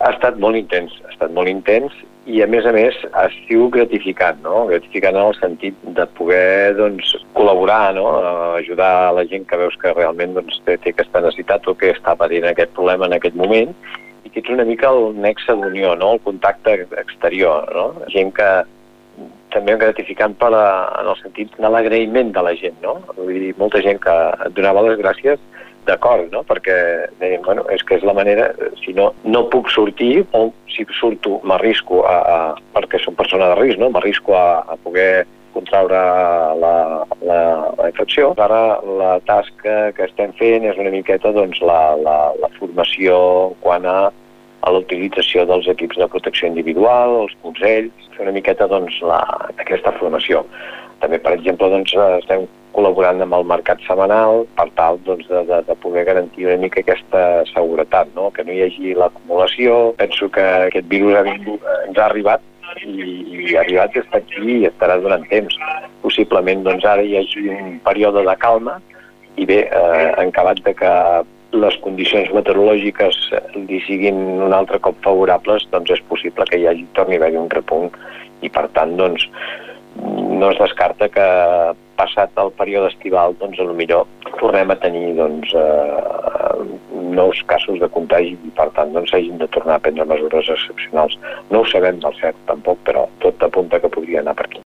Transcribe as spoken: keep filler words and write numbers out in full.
Ha estat molt intens, ha estat molt intens i, a més a més, ha sigut gratificant, no? Gratificant en el sentit de poder, doncs, col·laborar, no? Ajudar la gent que veus que realment doncs, té, té aquesta necessitat o que està patint aquest problema en aquest moment, i que ets una mica el nexe d'unió, no? El contacte exterior, no? Gent que també gratificant per a, en el sentit de l'agraïment de la gent, no? Vull dir, molta gent que et donava les gràcies d'acord, no? Perquè deien, bueno, és que és la manera, si no, no puc sortir, o si surto m'arrisco a, a, perquè som persona de risc, no? M'arrisco a, a poder contraure la, la, la infecció. Ara la tasca que estem fent és una miqueta, doncs, la, la, la formació quant a a la utilització dels equips de protecció individual, els consells, fer una miqueta, doncs, la, aquesta formació. També, per exemple, doncs, estem col·laborant amb el mercat setmanal per tal, doncs, de, de, de poder garantir una mica aquesta seguretat, no? Que no hi hagi l'acumulació. Penso que aquest virus ha vingut, ens ha arribat i, i ha arribat i està aquí i estarà durant temps. Possiblement, doncs, ara hi hagi un període de calma i bé, eh, en acabat de que les condicions meteorològiques li siguin un altre cop favorables, doncs és possible que hi hagi, torni a haver-hi un repunt i, per tant, doncs, no es descarta que passat el període estival, doncs, potser tornem a tenir, doncs, eh, nous casos de contagi i, per tant, doncs, s'hagin de tornar a prendre mesures excepcionals. No ho sabem del cert, tampoc, però tot apunta que podria anar per aquí.